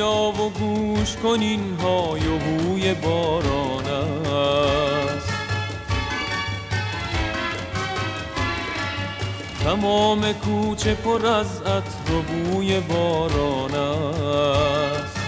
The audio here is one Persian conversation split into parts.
بیا و گوش کن این های و هوی باران است. تمام کوچه پر از عطر و بوی باران است.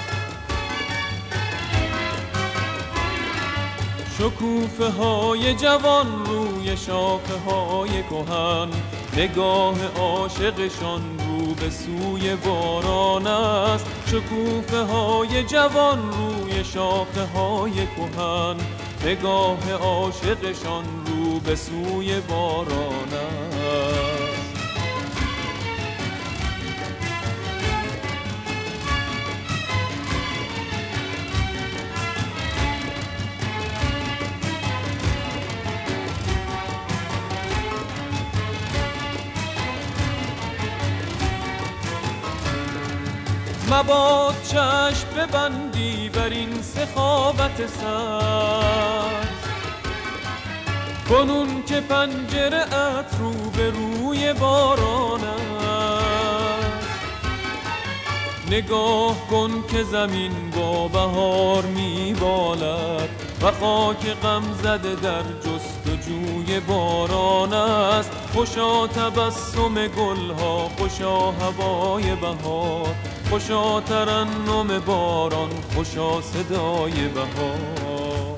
شکوفه های جوان روی شاخه های کهن، نگاه عاشقشان رو به سوی باران است. شکوفه های جوان روی شاخه های کهن، نگاه عاشقشان رو به سوی باران است. مباد چشم ببندی بر این سخاوت سر، کنون که پنجره ات رو به روی باران است. نگاه کن که زمین با بهار میبالد و خاک غم زده در جستجوی باران است. خوشا تبسم گلها، خوشا هوای بهار، خوشا ترنم باران، خوشا صدای بهار.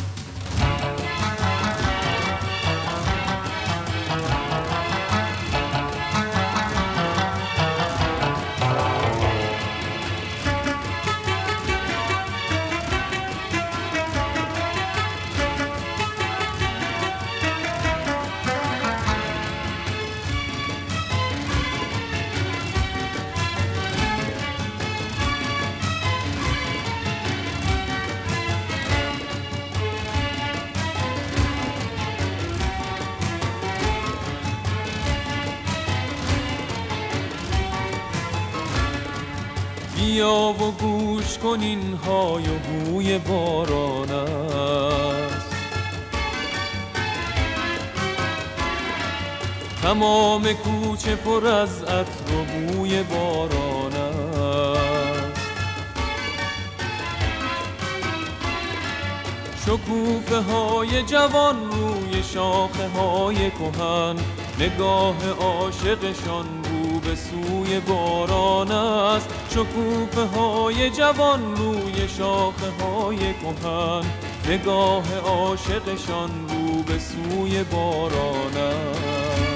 بیا و گوش کن این های و هوی باران است. تمام کوچه پر از عطر و بوی باران است. شکوفه های جوان روی شاخه های کهن، نگاه عاشقشان رو به سوی باران است. شکوفه های جوان روی شاخه های کهن، نگاه عاشقشان رو به سوی باران است.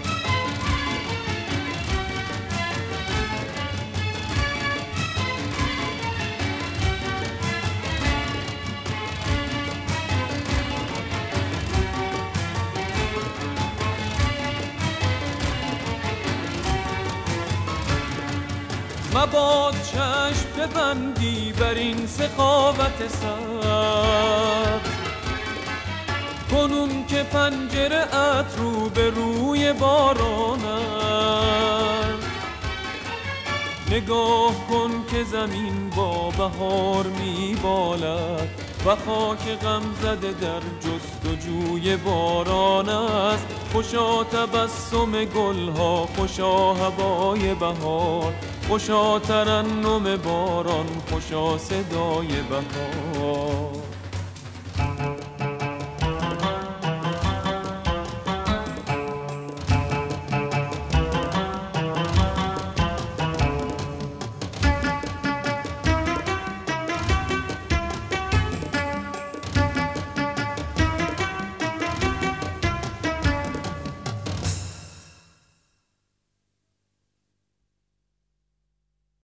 مباد چشم ببندی بر این سخاوت سر، کنون که پنجره ات رو به روی باران است. نگاه کن که زمین با بهار میبالد و خاک غم زده در جستجوی باران است. خوشا تبسم گلها، خوشا هوای بهار، خوشا ترنم باران، خوشا صدای بهار.